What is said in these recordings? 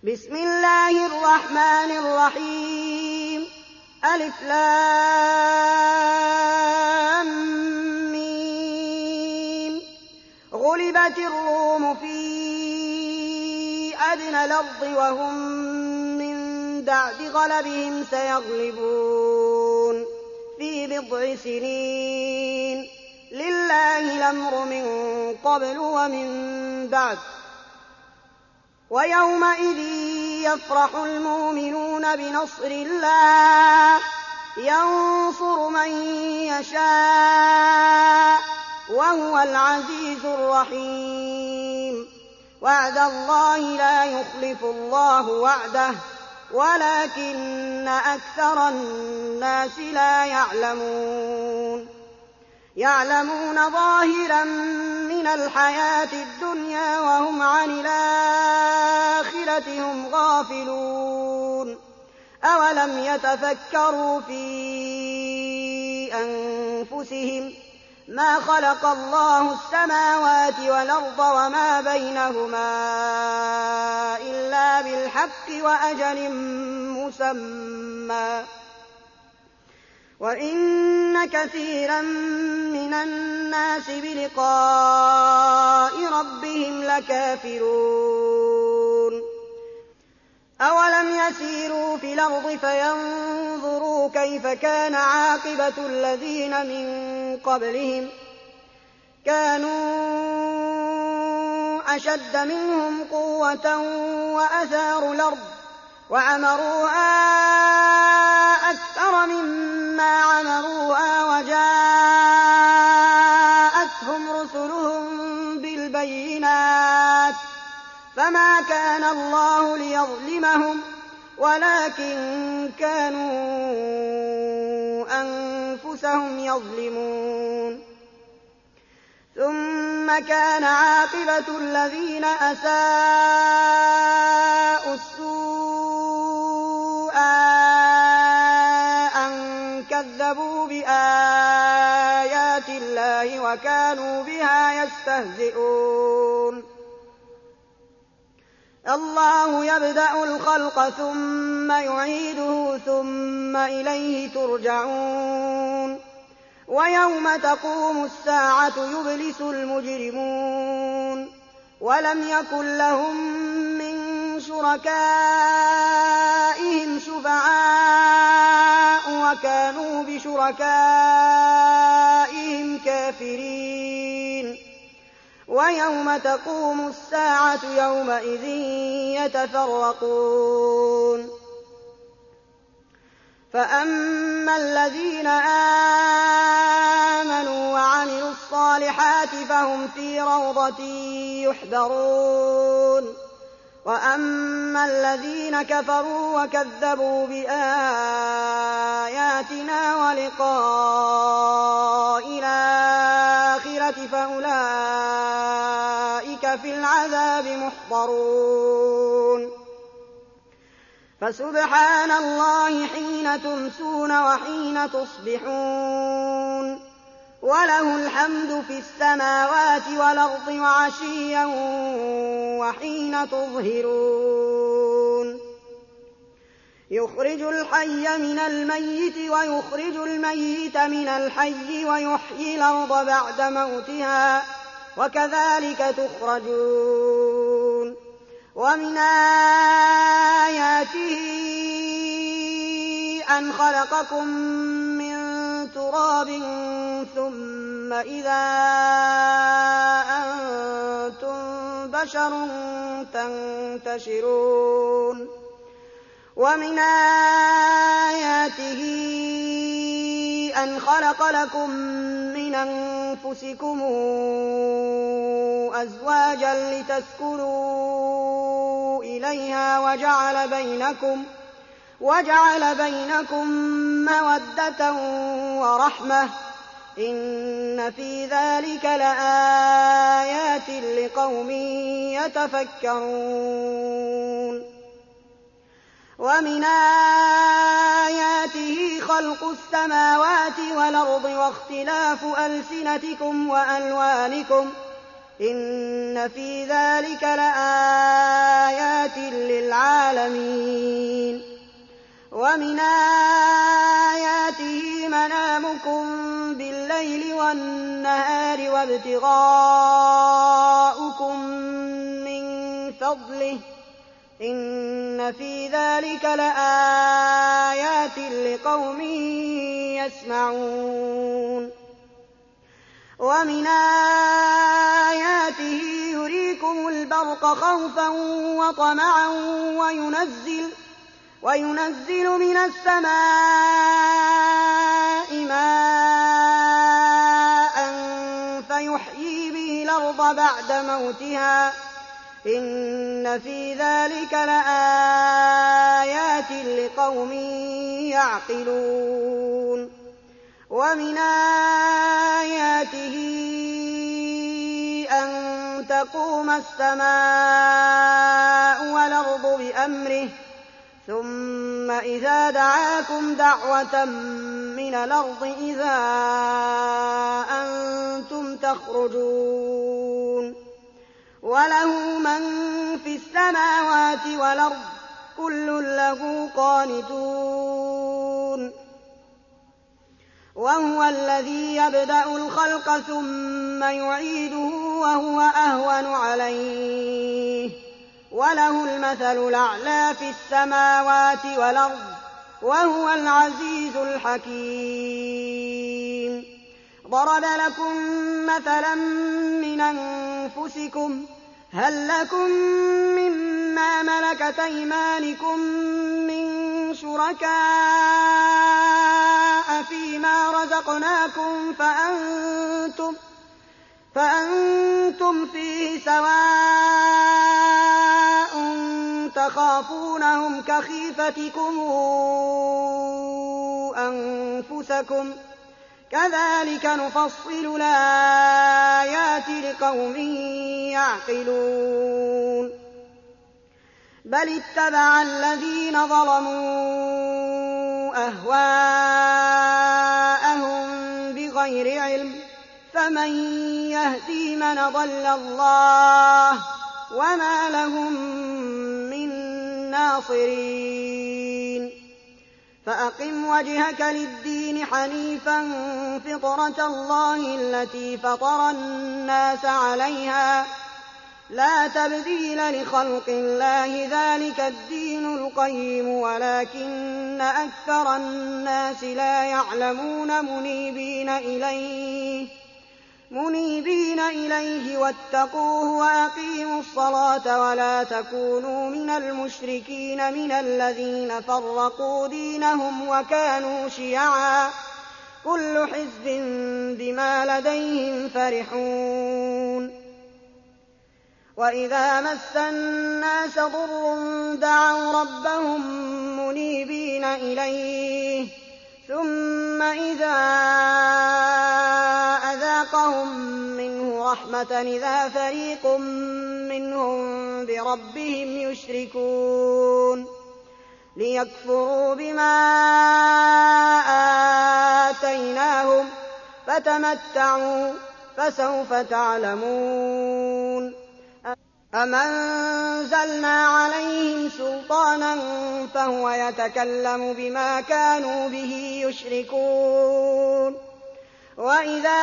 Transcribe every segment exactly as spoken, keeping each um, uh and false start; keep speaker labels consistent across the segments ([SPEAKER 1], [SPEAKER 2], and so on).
[SPEAKER 1] بسم الله الرحمن الرحيم ألف لام ميم غلبت الروم في أدنى الأرض وهم من بعد غلبهم سيغلبون في بضع سنين لله الأمر من قبل ومن بعد ويومئذ يفرح المؤمنون بنصر الله ينصر من يشاء وهو العزيز الرحيم وعد الله لا يخلف الله وعده ولكن أكثر الناس لا يعلمون يعلمون ظاهرا من الحياة الدنيا وهم عن الآخرة هم غافلون أولم يتفكروا في أنفسهم ما خلق الله السماوات والأرض وما بينهما إلا بالحق وأجل مسمى وإن كثيرا من الناس بلقاء ربهم لكافرون أولم يسيروا في الأرض فينظروا كيف كان عاقبة الذين من قبلهم كانوا أشد منهم قوة وأثاروا الأرض وعمروها أكثر مما عمروها وجاءتهم رسلهم بالبينات فما كان الله ليظلمهم ولكن كانوا أنفسهم يظلمون ثم كان عاقبة الذين أساءوا السوء أن كذبوا بآيات الله وكانوا بها يستهزئون الله يبدأ الخلق ثم يعيده ثم إليه ترجعون ويوم تقوم الساعة يبلس المجرمون ولم يكن لهم من شركائهم شفعاء وكانوا بشركائهم كافرين ويوم تقوم الساعة يومئذ يتفرقون فأما الذين آمنوا وعملوا الصالحات فهم في روضة يحبرون وأما الذين كفروا وكذبوا بآياتنا ولقاء الآخرة فأولئك في العذاب محضرون فسبحان الله حين تمسون وحين تصبحون وله الحمد في السماوات والأرض وعشيا وحين تظهرون يخرج الحي من الميت ويخرج الميت من الحي ويحيي الأرض بعد موتها وكذلك تخرجون ومن آياته أن خلقكم من تراب ثم إذا أنتم بشر تنتشرون ومن آياته أن خلق لكم من أنفسكم أزواجا لتسكنوا إليها وجعل بينكم وجعل بينكم مودة ورحمة إن في ذلك لآيات لقوم يتفكرون ومن آياته خلق السماوات والأرض واختلاف ألسنتكم وألوانكم إن في ذلك لآيات للعالمين. ومن آياته منامكم بالليل والنهار وابتغاؤكم من فضله إن في ذلك لآيات لقوم يسمعون. ومن آياته يريكم البرق خوفا وطمعا وينزل, وينزل من السماء ماء فيحيي به الأرض بعد موتها إن في ذلك لآيات لقوم يعقلون. ومن آياته أن تقوم السماء والأرض بأمره ثم إذا دعاكم دعوة من الأرض إذا أنتم تخرجون. وله من في السماوات والأرض كل له قانتون. وهو الذي يبدأ الخلق ثم يعيده وهو أهون عليه وله المثل الأعلى في السماوات والأرض وهو العزيز الحكيم. ضرب لكم مثلا من أنفسكم هل لكم مما ملكت أيمانكم من شركاء فيما رزقناكم فأنتم, فأنتم فيه سواء تخافونهم كخيفتكم أنفسكم كذلك نفصل الآيات لقوم يعقلون. بل اتبع الذين ظلموا أهواءهم بغير علم فمن يهدي من ضل الله وما لهم من ناصرين. فأقم وجهك للدين حنيفا فطرة الله التي فطر الناس عليها لا تبديل لخلق الله ذلك الدين القيم ولكن أكثر الناس لا يعلمون منيبين إليه, منيبين إليه واتقوه وأقيموا الصلاة ولا تكونوا من المشركين من الذين فرقوا دينهم وكانوا شيعا كل حزب بما لديهم فرحون. وإذا مس الناس ضر دعوا ربهم منيبين إليه ثم إذا أذاقهم منه رحمة إذا فريق منهم بربهم يشركون ليكفروا بما آتيناهم فتمتعوا فسوف تعلمون. أم أنزلنا عليهم سلطانا فهو يتكلم بما كانوا به يشركون. وإذا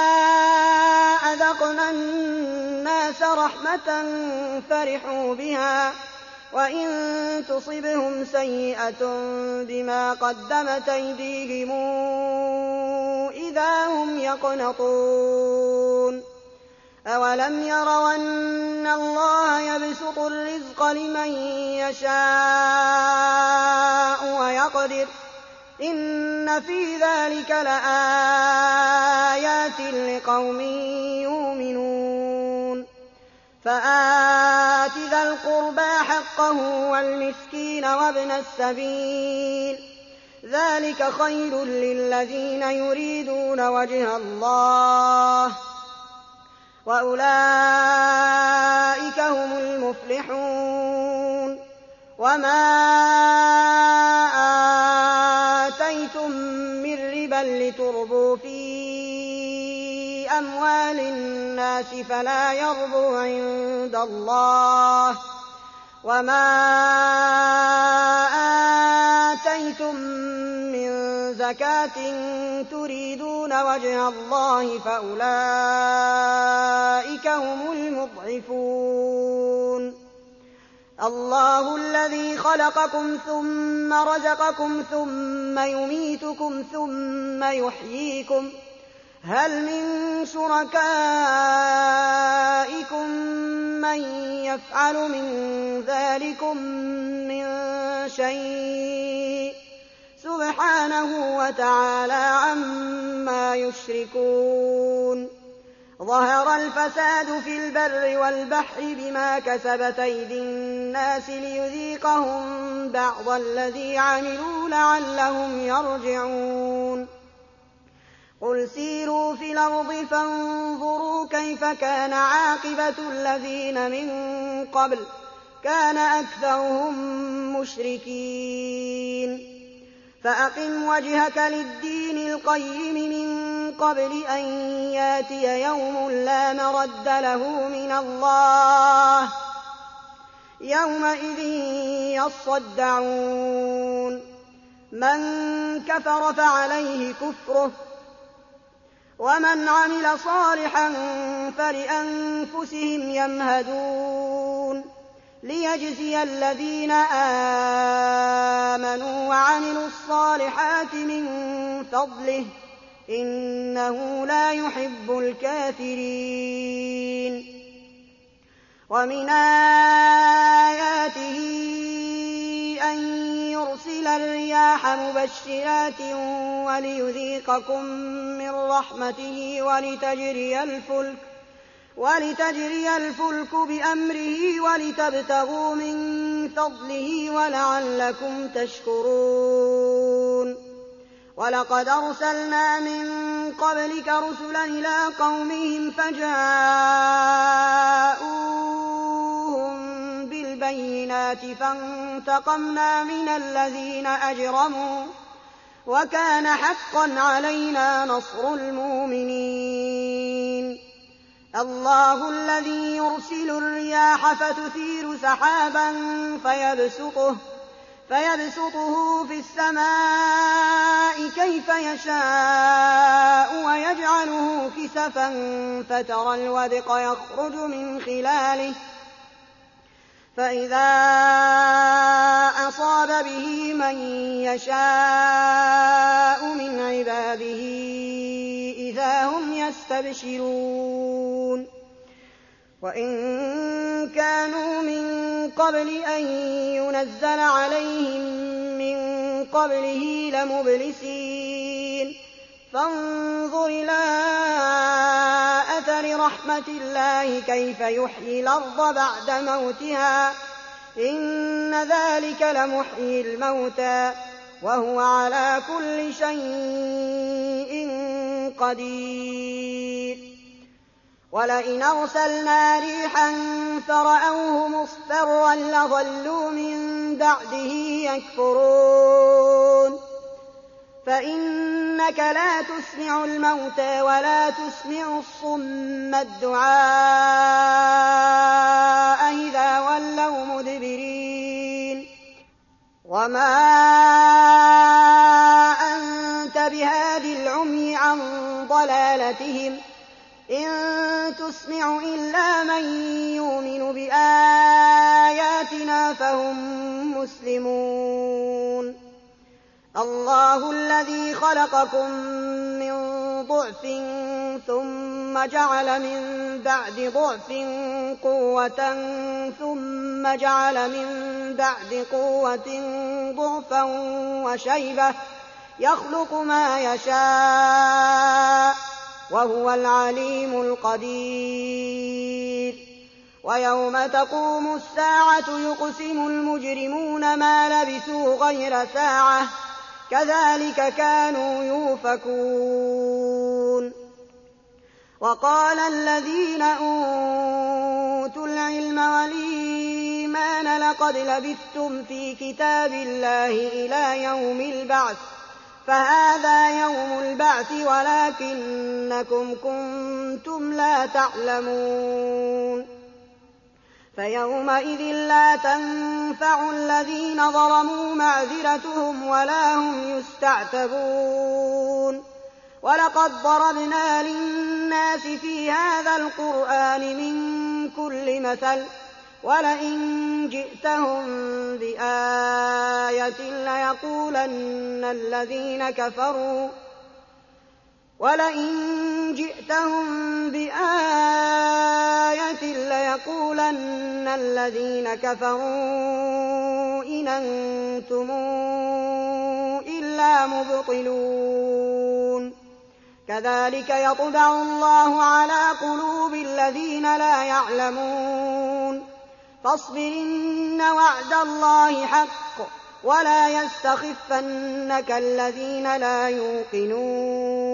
[SPEAKER 1] أذقنا الناس رحمة فرحوا بها وإن تصبهم سيئة بما قدمت أيديهم إذا هم يقنطون. أولم يروا أن الله يبسط الرزق لمن يشاء ويقدر إن في ذلك لآيات لقوم يؤمنون. فآت ذا القربى حقه والمسكين وابن السبيل ذلك خير للذين يريدون وجه الله وأولئك هم المفلحون. وما آتيتم من ربا لتربوا في أموال الناس فلا يربو عند الله وما آتيتم من زكاة تريدون وجه الله فأولئك هم المضعفون الله الذي خلقكم ثم رزقكم ثم يميتكم ثم يحييكم هل من شركائكم من يفعل من ذلكم من شيء سبحانه وتعالى عما يشركون ظهر الفساد في البر والبحر بما كسبت أيدي الناس ليذيقهم بعض الذي عملوا لعلهم يرجعون قل سيروا في الأرض فانظروا كيف كان عاقبة الذين من قبل كان أكثرهم مشركين فأقم وجهك للدين القيم من قبل أن ياتي يوم لا مرد له من الله يومئذ يصدعون من كفر فعليه كفره ومن عمل صالحا فلأنفسهم يمهدون ليجزي الذين آمنوا وعملوا الصالحات من فضله إنه لا يحب الكافرين ومن آياته أن يرسل الرياح مبشرات وليذيقكم من رحمته ولتجري الفلك ولتجري الفلك بأمره ولتبتغوا من فضله ولعلكم تشكرون ولقد أرسلنا من قبلك رسلا إلى قومهم فجاءوهم بالبينات فانتقمنا من الذين أجرموا وكان حقا علينا نصر المؤمنين الله الذي يرسل الرياح فتثير سحابا فيبسطه, فيبسطه في السماء كيف يشاء ويجعله كسفا فترى الودق يخرج من خلاله فإذا أصاب به من يشاء من عباده إذا هم يستبشرون وإن كانوا من قبل أن ينزل عليهم من قبله لمبلسين فانظر إلى أثر رحمة الله كيف يحيي الأرض بعد موتها إن ذلك لمحيي الموتى وهو على كل شيء قدير ولئن أرسلنا ريحا فرأوه مصفرا لظلوا من بعده يكفرون فإنك لا تسمع الموتى ولا تسمع الصم الدعاء إذا ولوا مدبرين وما أنت بهاد العمي عن ضلالتهم إن تسمع إلا من يؤمن بآياتنا فهم مسلمون الله الذي خلقكم من ضعف ثم جعل من بعد ضعف قوة ثم جعل من بعد قوة ضعفا وشيبة يخلق ما يشاء وهو العليم القدير ويوم تقوم الساعة يقسم المجرمون ما لبثوا غير ساعة كذلك كانوا يؤفكون وقال الذين أوتوا العلم والإيمان لقد لبثتم في كتاب الله إلى يوم البعث فهذا يوم البعث ولكنكم كنتم لا تعلمون فيومئذ لا تنفع الذين ظلموا معذرتهم ولا هم يستعتبون ولقد ضربنا للناس في هذا القرآن من كل مثل ولئن جئتهم بآية ليقولن الذين كفروا ولئن جئتهم بآية ليقولن الذين كفروا إن أنتم إلا مبطلون كذلك يطبع الله على قلوب الذين لا يعلمون فاصبر إن وعد الله حق ولا يستخفنك الذين لا يوقنون